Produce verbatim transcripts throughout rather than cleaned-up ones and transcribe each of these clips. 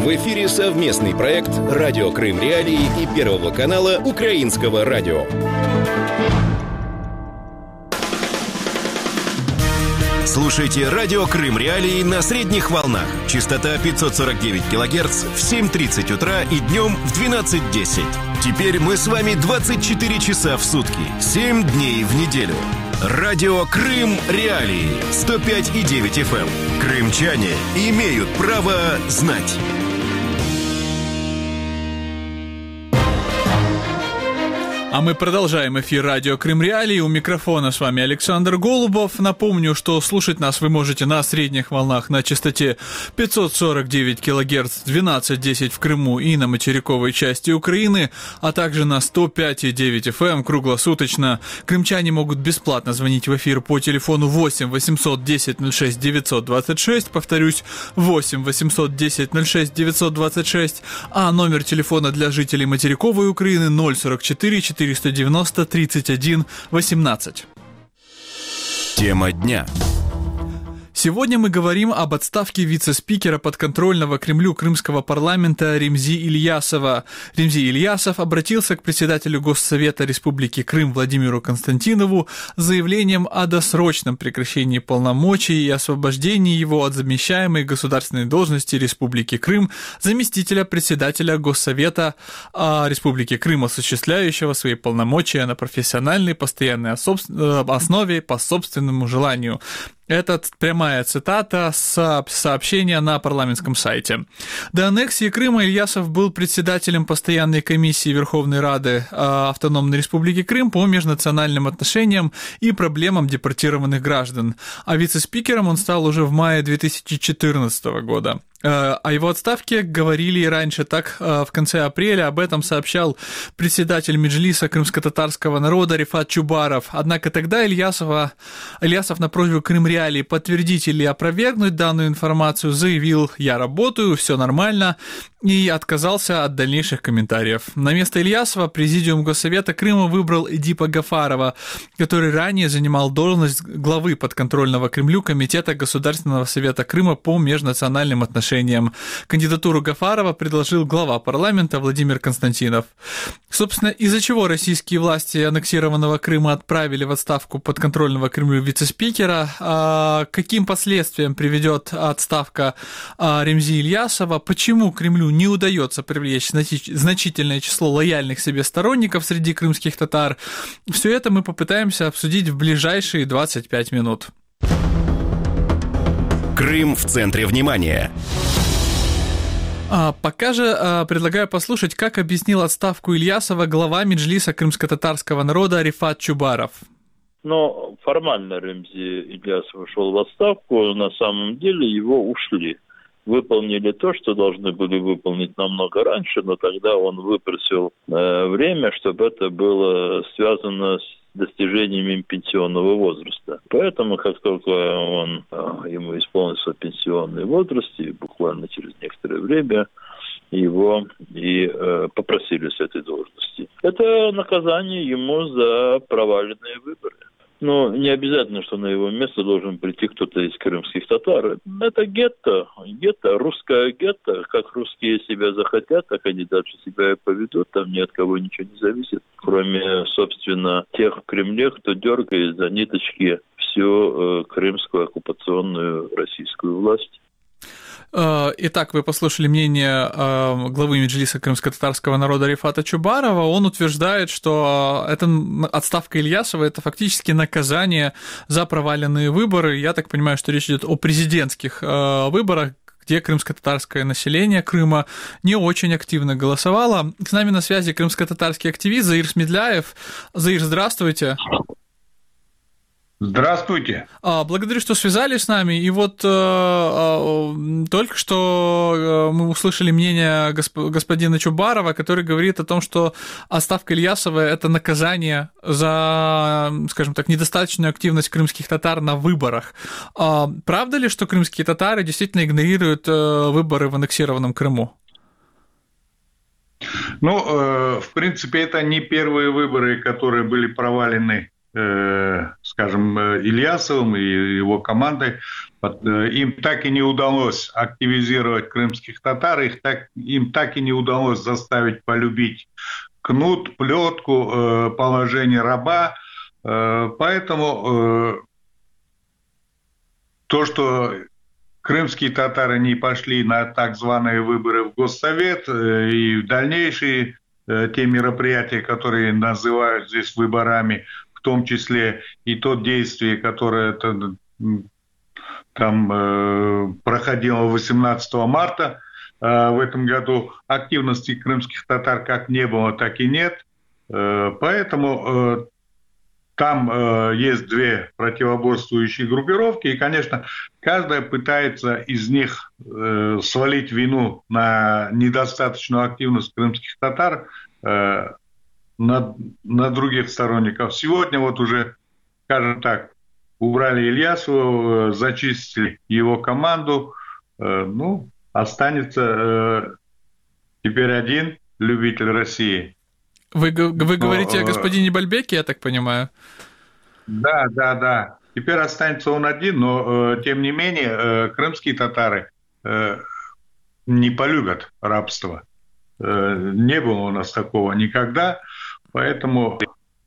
В эфире совместный проект «Радио Крым Реалии» и Первого канала Украинского радио. Слушайте «Радио Крым Реалии» на средних волнах. Частота пятьсот сорок девять килогерц в семь тридцать утра и днем в двенадцать десять. Теперь мы с вами двадцать четыре часа в сутки, семь дней в неделю. Радио Крым Реалии, сто пять и девять эф эм. Крымчане имеют право знать. А мы продолжаем эфир «Радио Крым Реалии». У микрофона с вами Александр Голубов. Напомню, что слушать нас вы можете на средних волнах на частоте пятьсот сорок девять килогерц, двенадцать десять в Крыму и на материковой части Украины, а также на сто пять и девять эф эм круглосуточно. Крымчане могут бесплатно звонить в эфир по телефону восемь восемьсот десять ноль шесть девятьсот двадцать шесть, повторюсь, восемь восемьсот десять ноль шесть девятьсот двадцать шесть, а номер телефона для жителей материковой Украины ноль сорок четыре четыреста девяносто тридцать один восемнадцать. Тема дня. Сегодня мы говорим об отставке вице-спикера подконтрольного Кремлю крымского парламента Ремзи Ильясова. Ремзи Ильясов обратился к председателю Госсовета Республики Крым Владимиру Константинову с заявлением о досрочном прекращении полномочий и освобождении его от замещаемой государственной должности Республики Крым заместителя председателя Госсовета Республики Крым, осуществляющего свои полномочия на профессиональной постоянной основе по собственному желанию. Это прямая цитата с сообщения на парламентском сайте. До аннексии Крыма Ильясов был председателем постоянной комиссии Верховной Рады Автономной Республики Крым по межнациональным отношениям и проблемам депортированных граждан, а вице-спикером он стал уже в мае две тысячи четырнадцатого года. О его отставке говорили и раньше. Так, в конце апреля об этом сообщал председатель Меджлиса крымско-татарского народа Рифат Чубаров. Однако тогда Ильясова, Ильясов на просьбу Крым Реалии подтвердить или опровергнуть данную информацию заявил: «Я работаю, все нормально», и отказался от дальнейших комментариев. На место Ильясова Президиум Госсовета Крыма выбрал Эдипа Гафарова, который ранее занимал должность главы подконтрольного Кремлю Комитета Государственного Совета Крыма по межнациональным отношениям. Кандидатуру Гафарова предложил глава парламента Владимир Константинов. Собственно, из-за чего российские власти аннексированного Крыма отправили в отставку подконтрольного Кремлю вице-спикера, а каким последствиям приведет отставка Ремзи Ильясова, почему Кремлю не удается привлечь значительное число лояльных себе сторонников среди крымских татар, все это мы попытаемся обсудить в ближайшие двадцать пять минут. Крым в центре внимания. А пока же а, предлагаю послушать, как объяснил отставку Ильясова глава Меджлиса крымско-татарского народа Рифат Чубаров. Но формально Ремзи Ильясов ушел в отставку, на самом деле его ушли. Выполнили то, что должны были выполнить намного раньше, но тогда он выпросил э, время, чтобы это было связано с достижениями пенсионного возраста. Поэтому, как только он, э, ему исполнился пенсионный возраст, и буквально через некоторое время его и э, попросили с этой должности. Это наказание ему за проваленные выборы. Но не обязательно, что на его место должен прийти кто-то из крымских татар. Это гетто, гетто, русское гетто. Как русские себя захотят, так они дальше себя и поведут. Там ни от кого ничего не зависит, кроме, собственно, тех в Кремле, кто дергает за ниточки всю э, крымскую оккупационную российскую власть. Итак, вы послушали мнение главы Меджлиса крымско-татарского народа Рифата Чубарова. Он утверждает, что эта отставка Ильясова – это фактически наказание за проваленные выборы. Я так понимаю, что речь идет о президентских выборах, где крымско-татарское население Крыма не очень активно голосовало. С нами на связи крымско-татарский активист Заир Смедляев. Заир, здравствуйте. Здравствуйте. Благодарю, что связались с нами. И вот э, э, только что мы услышали мнение госп- господина Чубарова, который говорит о том, что отставка Ильясова – это наказание за, скажем так, недостаточную активность крымских татар на выборах. А правда ли, что крымские татары действительно игнорируют э, выборы в аннексированном Крыму? Ну, э, в принципе, это не первые выборы, которые были провалены э, скажем, Ильясовым и его командой, им так и не удалось активизировать крымских татар, их так, им так и не удалось заставить полюбить кнут, плетку, э, положение раба. Э, поэтому э, то, что крымские татары не пошли на так званые выборы в Госсовет э, и в дальнейшие э, те мероприятия, которые называют здесь выборами, в том числе и то действие, которое это, там э, проходило восемнадцатого марта э, в этом году, активности крымских татар как не было, так и нет. Э, поэтому э, там э, есть две противоборствующие группировки, и, конечно, каждая пытается из них э, свалить вину на недостаточную активность крымских татар э, на, на других сторонников. Сегодня вот уже, скажем так, убрали Ильясова, э, зачистили его команду. Э, ну, останется э, теперь один любитель России. Вы, вы говорите Но, о господине Бальбеке, я так понимаю? Да, да, да. Теперь останется он один, но, э, тем не менее, э, крымские татары э, не полюбят рабство. Э, не было у нас такого никогда, поэтому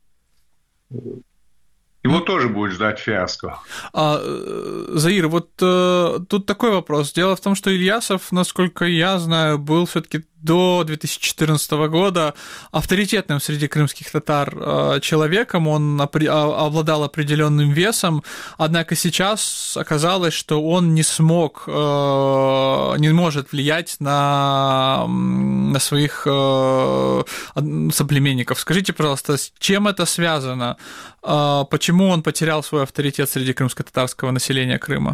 его тоже будет ждать фиаско. А, Заир, вот э, тут такой вопрос. Дело в том, что Ильясов, насколько я знаю, был все-таки до две тысячи четырнадцатого года авторитетным среди крымских татар человеком, он обладал определенным весом, однако сейчас оказалось, что он не смог, не может влиять на, на своих соплеменников. Скажите, пожалуйста, с чем это связано? Почему он потерял свой авторитет среди крымско-татарского населения Крыма?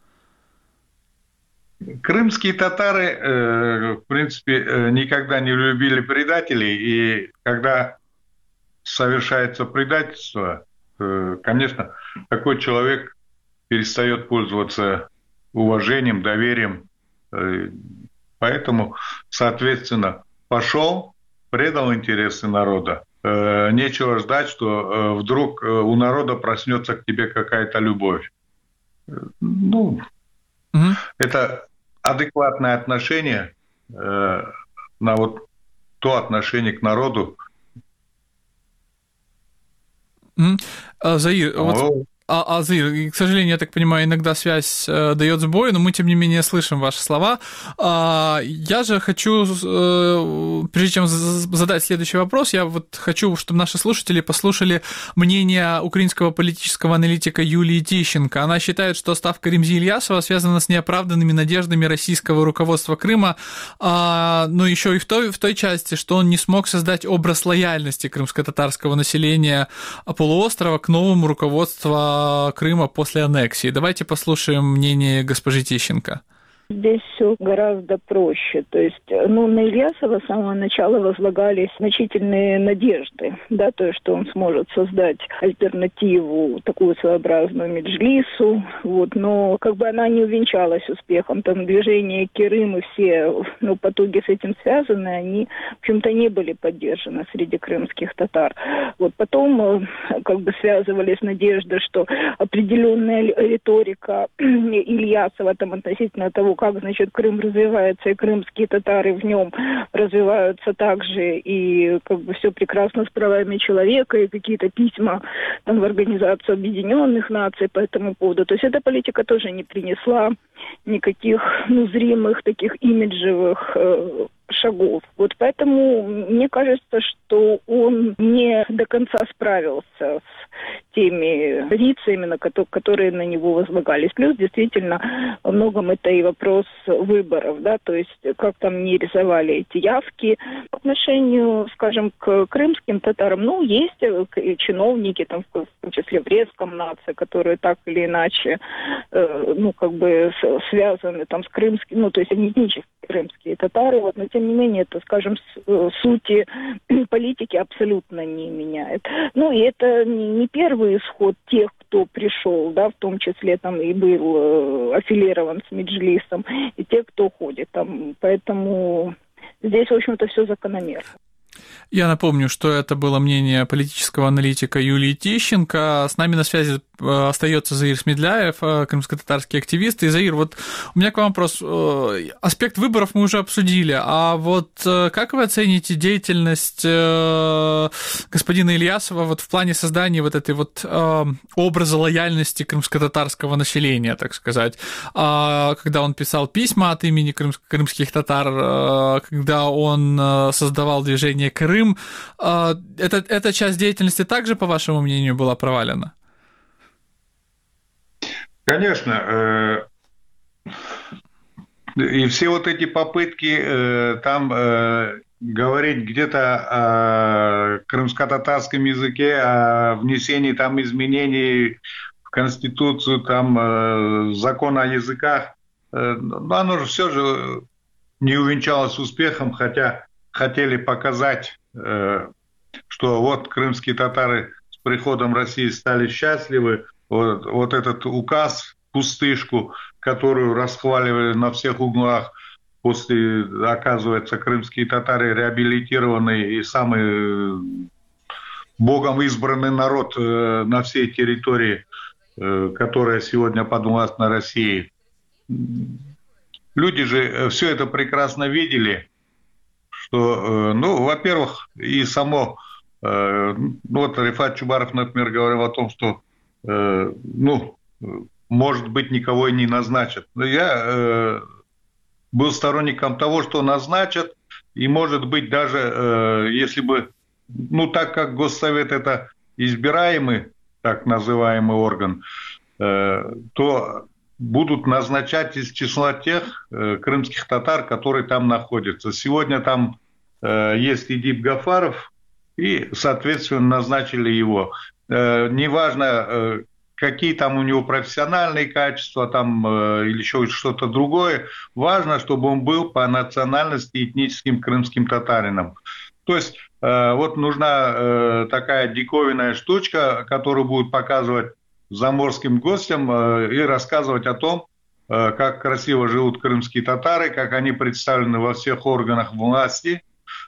Крымские татары, в принципе, никогда не любили предателей, и когда совершается предательство, конечно, такой человек перестает пользоваться уважением, доверием. Поэтому, соответственно, пошел, предал интересы народа. Нечего ждать, что вдруг у народа проснется к тебе какая-то любовь. Ну, угу. Это адекватное отношение э, на вот то отношение к народу. Mm. А, Заир, oh. вот, а, а, Заир, к сожалению, я так понимаю, иногда связь э, дает сбой, но мы, тем не менее, слышим ваши слова. А, я же хочу, э, прежде чем задать следующий вопрос, я вот хочу, чтобы наши слушатели послушали мнение украинского политического аналитика Юлии Тищенко. Она считает, что ставка Ремзи Ильясова связана с неоправданными надеждами российского руководства Крыма, а, но еще и в той, в той части, что он не смог создать образ лояльности крымско-татарского населения полуострова к новому руководству Крыма после аннексии. Давайте послушаем мнение госпожи Тищенко. Здесь все гораздо проще. То есть, ну, на Ильясова с самого начала возлагались значительные надежды, да, то есть, что он сможет создать альтернативу, такую своеобразную Меджлису, вот, но как бы она не увенчалась успехом. Там движение Керым и все, ну, потуги с этим связаны, они, в общем-то, не были поддержаны среди крымских татар. Вот потом как бы связывались надежды, что определенная риторика Ильясова там относительно того, как, значит, Крым развивается, и крымские татары в нем развиваются также, и как бы все прекрасно с правами человека, и какие-то письма там в Организацию Объединенных Наций по этому поводу. То есть эта политика тоже не принесла никаких, ну, зримых таких имиджевых э, шагов. Вот поэтому мне кажется, что он не до конца справился с теми позициями, которые на него возлагались. Плюс, действительно, во многом это и вопрос выборов, да, то есть как там не рисовали эти явки. По отношению, скажем, к крымским татарам, ну, есть чиновники, там, в том числе в Резком нации, которые так или иначе, э, ну, как бы связаны там с крымскими, ну, то есть они этнические крымские татары, вот, но тем не менее это, скажем, с, сути политики абсолютно не меняет. Ну, и это не, не первый исход тех, кто пришел, да, в том числе там и был э, аффилирован с Меджлисом, и те, кто ходит там. Поэтому здесь, в общем-то, все закономерно. Я напомню, что это было мнение политического аналитика Юлии Тищенко. С нами на связи остается Заир Смедляев, крымско-татарский активист. И, Заир, вот у меня к вам вопрос. Аспект выборов мы уже обсудили, а вот как вы оцените деятельность господина Ильясова вот в плане создания вот этой вот образа лояльности крымско-татарского населения, так сказать, когда он писал письма от имени крымских татар, когда он создавал движение «Крым», эта, эта часть деятельности также, по вашему мнению, была провалена? Конечно. И все вот эти попытки там говорить где-то о крымско-татарском языке, о внесении там изменений в Конституцию, там закон о языках, оно же все же не увенчалось успехом, хотя хотели показать, что вот крымские татары с приходом России стали счастливы. Вот, вот этот указ, пустышку, которую расхваливали на всех углах, после, оказывается, крымские татары реабилитированный и самый Богом избранный народ на всей территории, которая сегодня подвластна России. Люди же все это прекрасно видели, что, ну, во-первых, и само, ну, вот Рифат Чубаров, например, говорил о том, что ну, может быть, никого и не назначат. Но я э, был сторонником того, что назначат, и, может быть, даже э, если бы, ну, так как Госсовет – это избираемый, так называемый орган, э, то будут назначать из числа тех э, крымских татар, которые там находятся. Сегодня там э, есть Эдип Гафаров, и, соответственно, назначили его. Неважно, какие там у него профессиональные качества там, или еще что-то другое, важно, чтобы он был по национальности этническим крымским татарином. То есть вот нужна такая диковинная штучка, которую будут показывать заморским гостям и рассказывать о том, как красиво живут крымские татары, как они представлены во всех органах власти.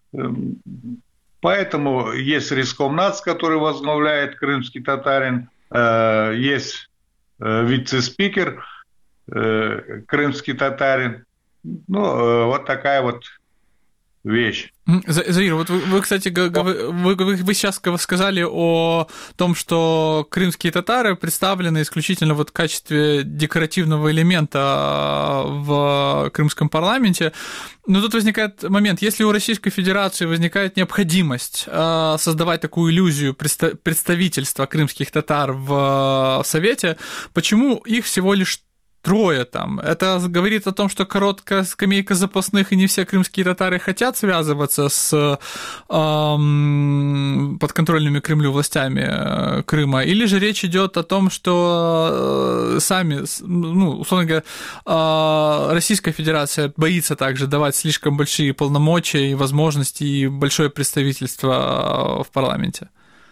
Поэтому есть Рискомнац, который возглавляет крымский татарин, э, есть э, вице-спикер э, крымский татарин. Ну, э, вот такая вот вещь. Заир, вот вы, вы кстати, вы, вы, вы сейчас сказали о том, что крымские татары представлены исключительно вот в качестве декоративного элемента в крымском парламенте. Но тут возникает момент, если у Российской Федерации возникает необходимость создавать такую иллюзию представительства крымских татар в Совете, почему их всего лишь трое там? Это говорит о том, что короткая скамейка запасных, и не все крымские татары хотят связываться с эм, подконтрольными Кремлю властями Крыма, или же речь идет о том, что сами, ну, условно говоря, э, Российская Федерация боится также давать слишком большие полномочия и возможности и большое представительство в парламенте?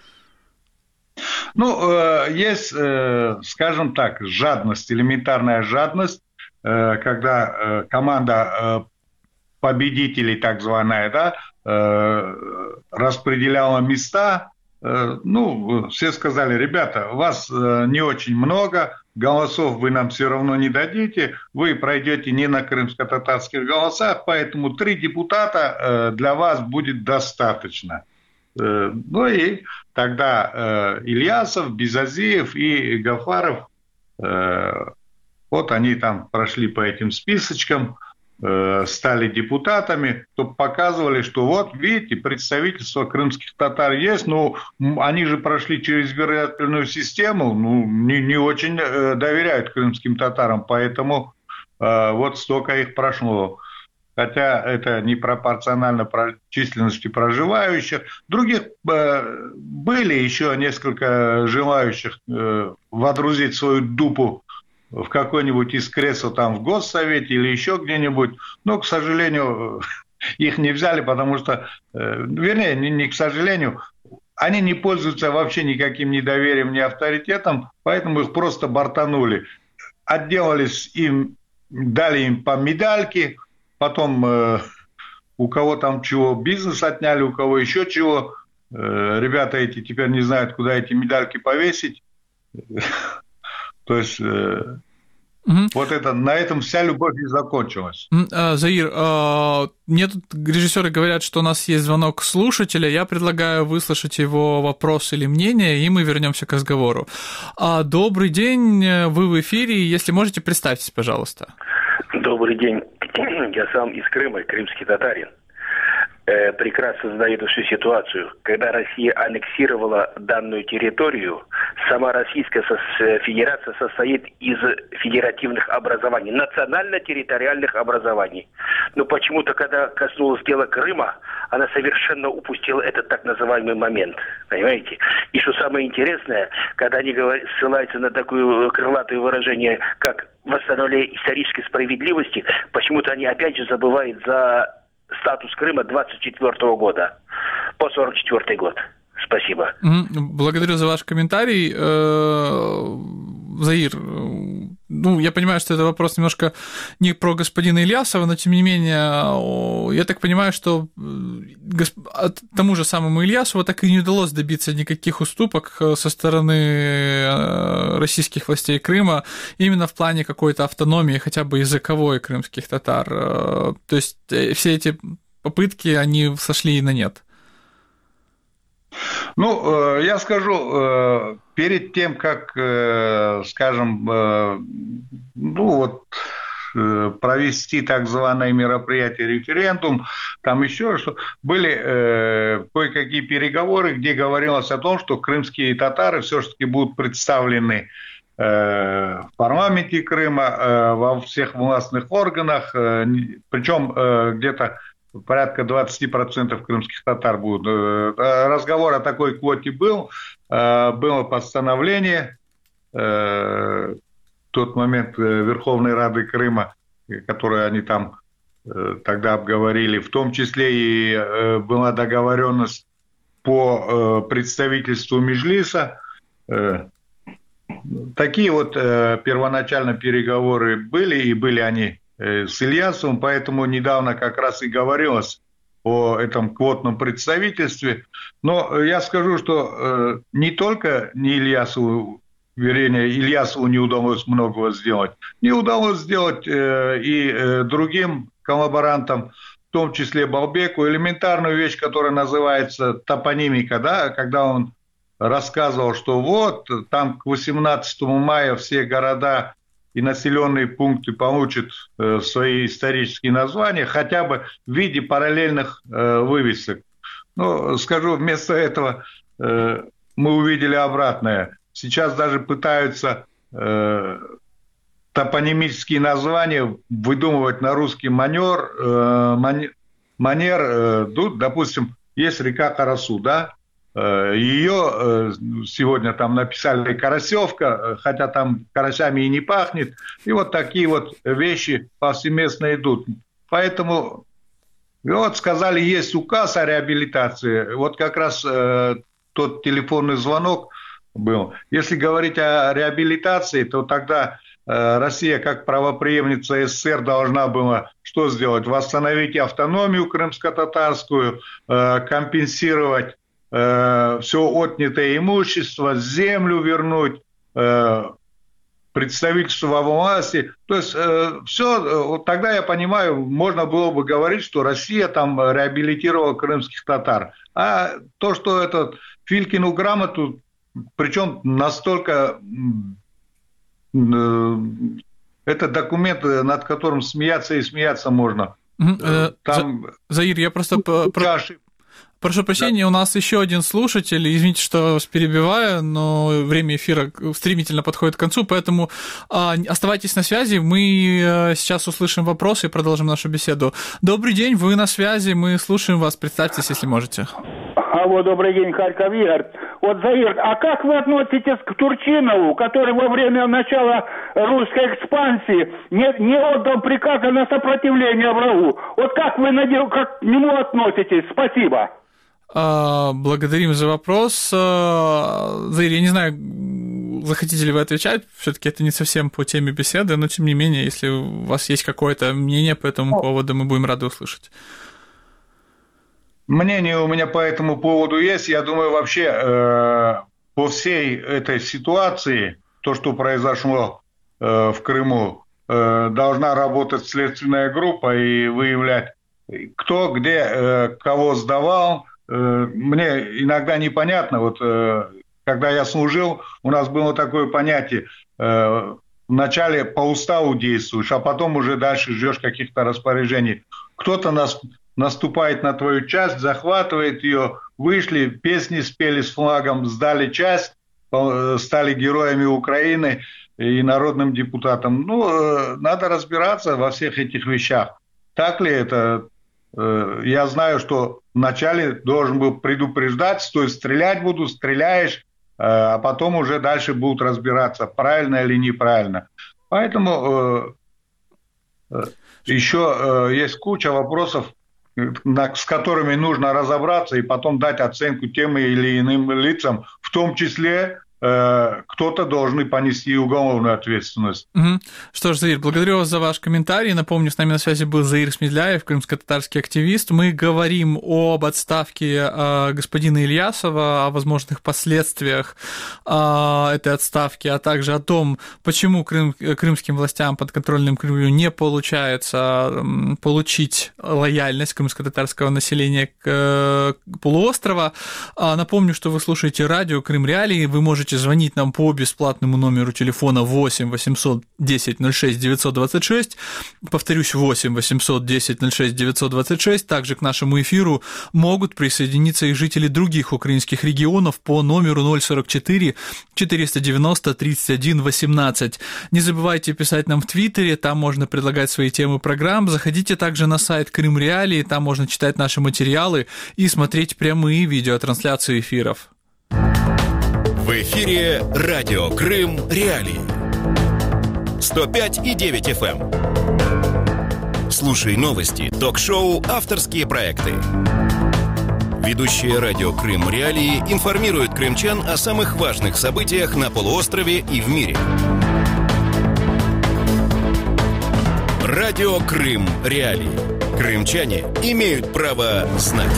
Ну, есть, скажем так, жадность, элементарная жадность, когда команда победителей, так званая, да, распределяла места. Ну, все сказали: ребята, вас не очень много, голосов вы нам все равно не дадите, вы пройдете не на крымско-татарских голосах, поэтому три депутата для вас будет достаточно. Ну и тогда э, Ильясов, Безазиев и Гафаров, э, вот они там прошли по этим списочкам, э, стали депутатами, чтобы показывали, что вот, видите, представительство крымских татар есть, но они же прошли через избирательную систему, ну, не, не очень э, доверяют крымским татарам, поэтому э, вот столько их прошло. Хотя это не пропорционально численности проживающих. Других э, были еще несколько желающих э, водрузить свою дупу в какой-нибудь из кресел там в Госсовете или еще где-нибудь. Но, к сожалению, их не взяли, потому что, э, вернее, не, не к сожалению, они не пользуются вообще никаким недоверием, ни авторитетом, поэтому их просто бортанули. Отделались им, дали им по медальке. Потом э, у кого там чего, бизнес отняли, у кого еще чего. Ребята эти теперь не знают, куда эти медальки повесить. То есть... Угу. Вот это, на этом вся любовь и закончилась. Заир, мне тут режиссеры говорят, что у нас есть звонок слушателя. Я предлагаю выслушать его вопрос или мнение, и мы вернемся к разговору. Добрый день, вы в эфире. Если можете, представьтесь, пожалуйста. Добрый день. Я сам из Крыма, крымский татарин. Прекрасно знаю эту всю ситуацию. Когда Россия аннексировала данную территорию, сама Российская Федерация состоит из федеративных образований, национально-территориальных образований. Но почему-то, когда коснулось дела Крыма, она совершенно упустила этот так называемый момент. Понимаете? И что самое интересное, когда они говорят, ссылаются на такое крылатое выражение, как восстановление исторической справедливости, почему-то они опять же забывают за статус Крыма двадцать четвёртого года по сорок четвёртый год. Спасибо. Благодарю за ваш комментарий. Заир, ну, я понимаю, что это вопрос немножко не про господина Ильясова, но, тем не менее, я так понимаю, что тому же самому Ильясову так и не удалось добиться никаких уступок со стороны российских властей Крыма именно в плане какой-то автономии, хотя бы языковой крымских татар. То есть все эти попытки, они сошли на нет. Ну, я скажу, перед тем, как, скажем, ну вот, провести так званое мероприятие референдум, там еще что, были кое-какие переговоры, где говорилось о том, что крымские татары все-таки будут представлены в парламенте Крыма, во всех властных органах, причем где-то порядка двадцать процентов крымских татар будут. Разговор о такой квоте был. Было постановление в тот момент Верховной Рады Крыма, которое они там тогда обговорили. В том числе и была договоренность по представительству Меджлиса. Такие вот первоначально переговоры были, и были они с Ильясовым, поэтому недавно как раз и говорилось о этом квотном представительстве. Но я скажу, что э, не только не Ильясову, вернее, Ильясову не удалось многого сделать, не удалось сделать э, и э, другим коллаборантам, в том числе Балбеку, элементарную вещь, которая называется топонимика, да, когда он рассказывал, что вот там к восемнадцатому мая все города и населенные пункты получат э, свои исторические названия, хотя бы в виде параллельных э, вывесок. Но, скажу, вместо этого э, мы увидели обратное. Сейчас даже пытаются э, топонимические названия выдумывать на русский манер. Э, мани, манер, э, допустим, есть река Карасу, да? Ее сегодня там написали Карасевка, хотя там карасями и не пахнет. И вот такие вот вещи повсеместно идут. Поэтому вот сказали, есть указ о реабилитации. Вот как раз э, тот телефонный звонок был. Если говорить о реабилитации, то тогда э, Россия как правопреемница СССР должна была что сделать? Восстановить автономию крымско-татарскую, э, компенсировать все отнятое имущество, землю вернуть, представительство во власти. То есть все, вот тогда я понимаю, можно было бы говорить, что Россия там реабилитировала крымских татар. А то, что этот Филькину грамоту, причем настолько это документ, над которым смеяться и смеяться можно. Там... Заир, я просто... Прошу прощения, да. У нас еще один слушатель. Извините, что вас перебиваю, но время эфира стремительно подходит к концу, поэтому оставайтесь на связи. Мы сейчас услышим вопросы и продолжим нашу беседу. Добрый день, вы на связи, мы слушаем вас. Представьтесь, если можете. Алло, добрый день, Харьков, Игорь. Вот, Заир, а как вы относитесь к Турчинову, который во время начала русской экспансии не, не отдал приказа на сопротивление врагу? Вот как вы как к нему относитесь? Спасибо. Благодарим за вопрос. Заир, я не знаю, захотите ли вы отвечать, все-таки это не совсем по теме беседы, но тем не менее, если у вас есть какое-то мнение по этому поводу, мы будем рады услышать. Мнение у меня по этому поводу есть. Я думаю, вообще э, по всей этой ситуации, то, что произошло э, в Крыму, э, должна работать следственная группа и выявлять, кто где э, кого сдавал. Э, мне иногда непонятно, вот э, когда я служил, у нас было такое понятие, э, вначале по уставу действуешь, а потом уже дальше ждешь каких-то распоряжений. Кто-то нас наступает на твою часть, захватывает ее, вышли, песни спели с флагом, сдали часть, стали героями Украины и народным депутатом. Ну, надо разбираться во всех этих вещах. Так ли это? Я знаю, что вначале должен был предупреждать, стой, стрелять буду, стреляешь, а потом уже дальше будут разбираться, правильно или неправильно. Поэтому еще есть куча вопросов, с которыми нужно разобраться и потом дать оценку тем или иным лицам, в том числе э, кто-то должен понести уголовную ответственность. Угу. Что ж, Заир, благодарю вас за ваш комментарий. Напомню, с нами на связи был Заир Смедляев, крымско-татарский активист. Мы говорим об отставке э, господина Ильясова, о возможных последствиях э, этой отставки, а также о том, почему крым, крымским властям подконтрольным Кремлю не получается э, получить лояльность крымско-татарского населения к, э, к полуострова. А, напомню, что вы слушаете радио Крым Реалии. Вы можете звонить нам по бесплатному номеру телефона восемь восемьсот десять ноль шесть девятьсот двадцать шесть. Повторюсь, восемь восемьсот десять ноль шесть девятьсот двадцать шесть. Также к нашему эфиру могут присоединиться и жители других украинских регионов по номеру ноль сорок четыре четыреста девяносто тридцать один восемнадцать. Не забывайте писать нам в Твиттере, там можно предлагать свои темы программ. Заходите также на сайт Крым Реалии, там можно читать наши материалы и смотреть прямые видеотрансляции эфиров. В эфире радио Крым Реалии. сто пять и девять эф эм. Слушай новости, ток-шоу, авторские проекты. Ведущие радио Крым Реалии информируют крымчан о самых важных событиях на полуострове и в мире. Радио Крым Реалии. Крымчане имеют право знать.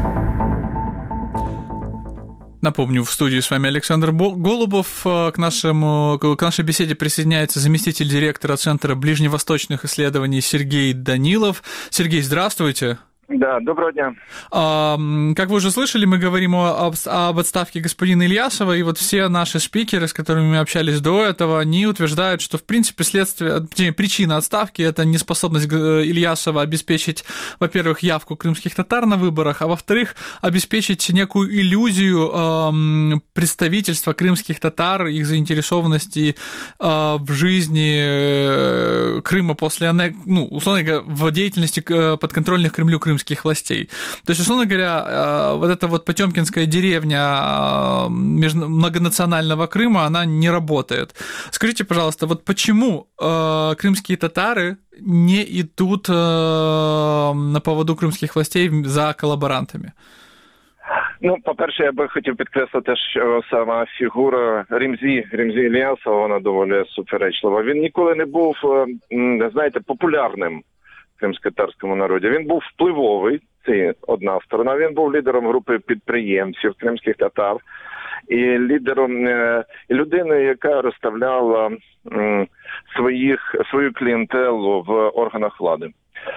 Напомню, в студии с вами Александр Голубов. К, нашему, к нашей беседе присоединяется заместитель директора Центра ближневосточных исследований Сергей Данилов. Сергей, здравствуйте. Да, доброго дня. А, как вы уже слышали, мы говорим об, об отставке господина Ильясова, и вот все наши спикеры, с которыми мы общались до этого, они утверждают, что, в принципе, следствие, причина отставки – это неспособность Ильясова обеспечить, во-первых, явку крымских татар на выборах, а во-вторых, обеспечить некую иллюзию э, представительства крымских татар, их заинтересованности э, в жизни Крыма после аннексии, ну, условно говоря, в деятельности подконтрольных Кремлю крымских властей. То есть, условно говоря, вот эта вот потёмкинская деревня многонационального Крыма, она не работает. Скажите, пожалуйста, вот почему крымские татары не идут на поводу кримських властей за колаборантами? Ну, по-перше, я би хотів підкреслити, що сама фігура Ремзі, Ремзі Ільясова, вона доволі суперечлива. Він ніколи не був, знаєте, популярним в кримськотатарському народі. Він був впливовий, це одна сторона. Він був лідером групи підприємців кримських татар і лідером, і людиною, яка розставляла своїх, свою клієнтелу в органах влади.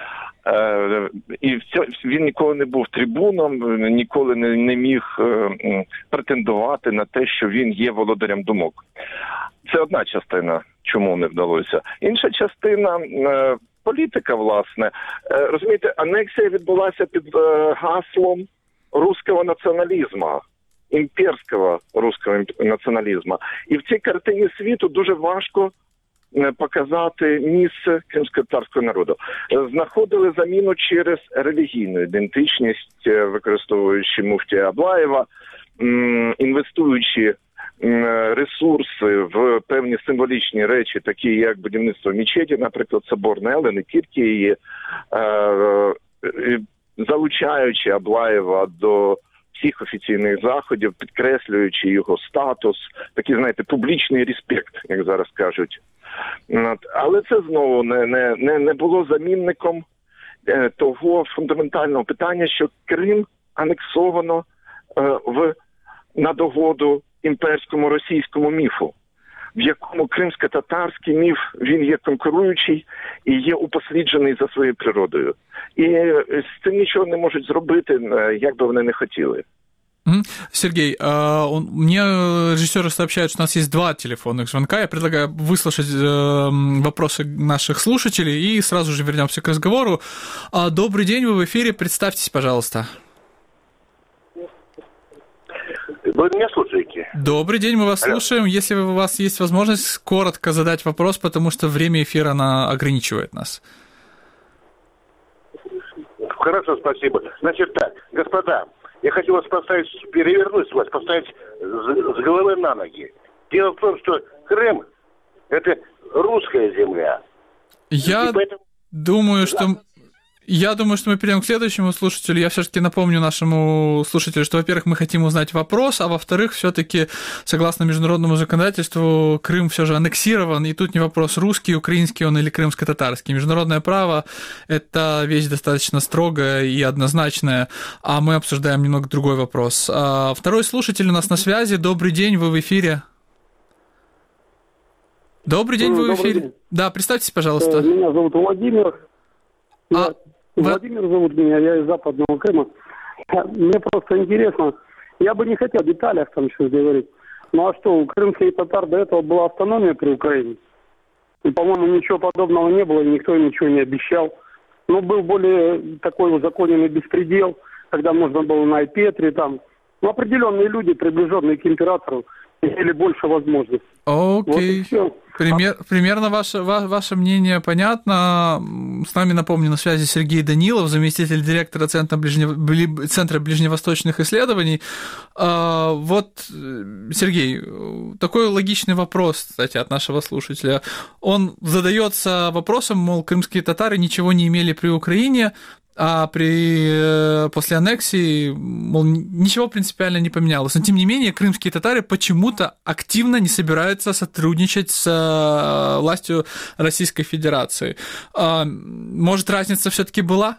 І він ніколи не був трибуном, ніколи не, не міг претендувати на те, що він є володарем думок. Це одна частина, чому не вдалося. Інша частина – політика, власне. Розумієте, анексія відбулася під гаслом руського націоналізму, імперського руського націоналізму. І в цій картині світу дуже важко показати місце кримськотатарського народу. Знаходили заміну через релігійну ідентичність, використовуючи муфтія Аблаєва, інвестуючи ресурси в певні символічні речі, такі як будівництво мечеті, наприклад, собор Елени Кіркії, залучаючи Аблаєва до всіх офіційних заходів, підкреслюючи його статус, такий, знаєте, публічний респект, як зараз кажуть. Але це знову не, не, не було замінником того фундаментального питання, що Крим анексовано е, в на догоду імперському російському міфу, в якому кримсько-татарський міф, він є конкуруючий і є упосліджений за своєю природою. І з цим нічого не можуть зробити, як би вони не хотіли. Сергей, он, мне режиссеры сообщают, что у нас есть два телефонных звонка. Я предлагаю выслушать вопросы наших слушателей и сразу же вернемся к разговору. Добрый день, вы в эфире, представьтесь, пожалуйста. Вы меня слушаете? Добрый день, мы вас Алло. слушаем. Если у вас есть возможность, коротко задать вопрос, потому что время эфира она ограничивает нас. Хорошо, спасибо. Значит так, господа, я хочу вас поставить, перевернуть вас, поставить с, с головы на ноги. Дело в том, что Крым – это русская земля. Я поэтому... думаю, что... Я думаю, что мы перейдем к следующему слушателю. Я все-таки напомню нашему слушателю, что, во-первых, мы хотим узнать вопрос, а во-вторых, все-таки, согласно международному законодательству, Крым все же аннексирован, и тут не вопрос, русский, украинский он или крымско-татарский. Международное право – это вещь достаточно строгая и однозначная, а мы обсуждаем немного другой вопрос. Второй слушатель у нас на связи. Добрый день, вы в эфире. Добрый день, вы в эфире. День. Да, представьтесь, пожалуйста. Меня зовут Владимир. А... Владимир зовут меня, я из Западного Крыма. Мне просто интересно, я бы не хотел в деталях там сейчас говорить, ну а что, у крымских татар до этого была автономия при Украине? И, по-моему, ничего подобного не было, и никто ничего не обещал. Но был более такой узаконенный беспредел, когда можно было на Айпетре, там, ну, определенные люди, приближенные к императору, имели больше возможностей. Окей. Вот Пример, примерно ваше, ваше мнение понятно. С нами, напомню, на связи Сергей Данилов, заместитель директора Центра, Ближнего, Центра ближневосточных исследований. Вот, Сергей, такой логичный вопрос, кстати, от нашего слушателя. Он задается вопросом, мол, крымские татары ничего не имели при Украине, а при, после аннексии, мол, ничего принципиально не поменялось. Но, тем не менее, крымские татары почему-то активно не собираются сотрудничать с властью Российской Федерации. Может, разница все-таки була?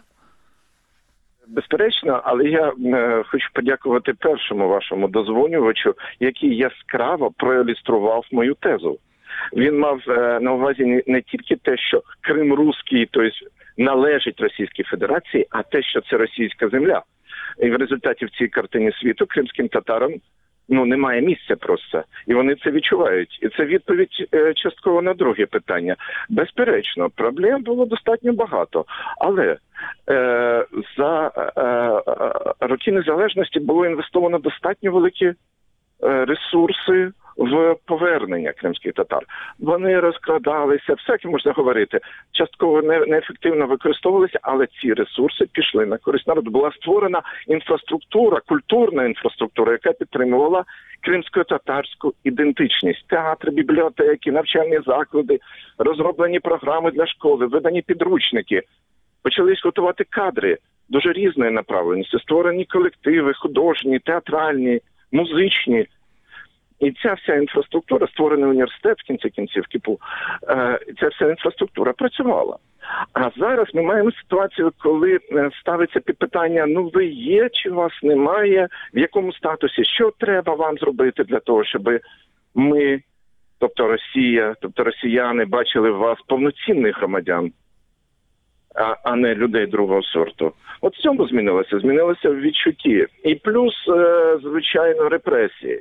Безперечно, але я е, хочу подякувати першому вашому дозвонювачу, який яскраво проілюстрував мою тезу. Він мав е, на увазі не, не тільки те, що Крим руський, тобто належить Російській Федерації, а те, що це російська земля. І в результаті в цій картині світу кримським татарам ну, немає місця просто. І вони це відчувають. І це відповідь е, частково на друге питання. Безперечно, проблем було достатньо багато. Але е, за е, е, роки незалежності було інвестовано достатньо великі е, ресурси в повернення кримських татар. Вони розкрадалися, всяке можна говорити, частково не, неефективно використовувалися, але ці ресурси пішли на користь народу. Була створена інфраструктура, культурна інфраструктура, яка підтримувала кримсько-татарську ідентичність. Театри, бібліотеки, навчальні заклади, розроблені програми для школи, видані підручники. Почались готувати кадри дуже різної направленості, створені колективи, художні, театральні, музичні. І ця вся інфраструктура, створений університет, в кінці кінців КІПУ, ця вся інфраструктура працювала. А зараз ми маємо ситуацію, коли ставиться під питання, ну ви є чи вас немає, в якому статусі, що треба вам зробити для того, щоб ми, тобто Росія, тобто росіяни бачили в вас повноцінних громадян, а, а не людей другого сорту. От в цьому змінилося, змінилося в відчутті. І плюс, звичайно, репресії.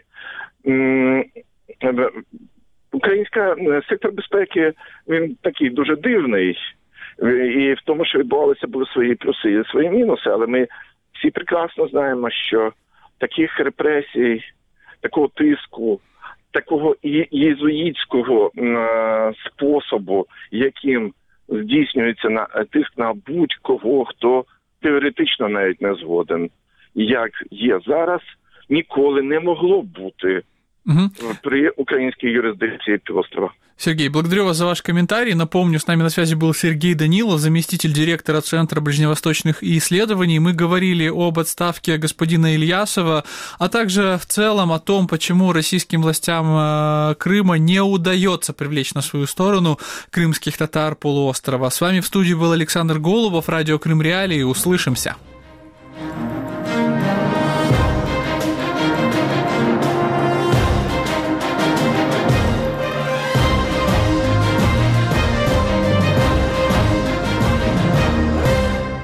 Українська сектор безпеки, він такий дуже дивний, і в тому, що відбувалися, були свої плюси і свої мінуси, але ми всі прекрасно знаємо, що таких репресій, такого тиску, такого єзуїтського способу, яким здійснюється на тиск на будь-кого, хто теоретично навіть не згоден, як є зараз, ніколи не могло бути угу. при украинской юрисдикции півострова. Сергей, благодарю вас за ваш комментарий. Напомню, с нами на связи был Сергей Данилов, заместитель директора Центра ближневосточных исследований. Мы говорили об отставке господина Ильясова, а также в целом о том, почему российским властям Крыма не удается привлечь на свою сторону крымских татар полуострова. С вами в студии был Александр Голубов, радио Крым Реалии. Услышимся.